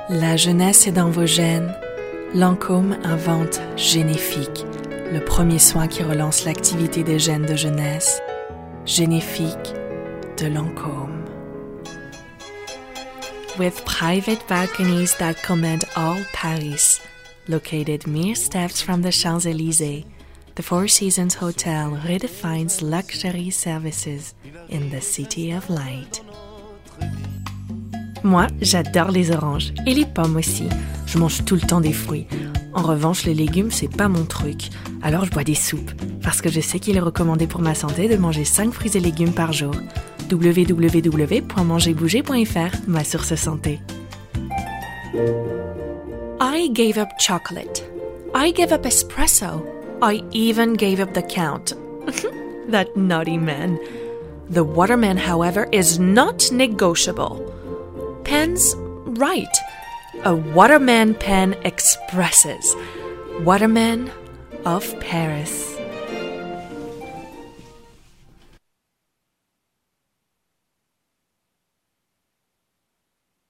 La jeunesse est dans vos gènes. Lancôme invente Généfique, le premier soin qui relance l'activité des gènes de jeunesse. Généfique de Lancôme. With private balconies that command all Paris, located mere steps from the Champs-Élysées, the Four Seasons Hotel redefines luxury services in the City of Light. Moi, j'adore les oranges et les pommes aussi. Je mange tout le temps des fruits. En revanche, les légumes, c'est pas mon truc. Alors je bois des soupes, parce que je sais qu'il est recommandé pour ma santé de manger 5 fruits et légumes par jour. www.mangerbouger.fr, ma source santé. I gave up chocolate. I gave up espresso. I even gave up the count. That naughty man. The waterman, however, is not negotiable. Pens, right. A Waterman pen expresses. Waterman of Paris.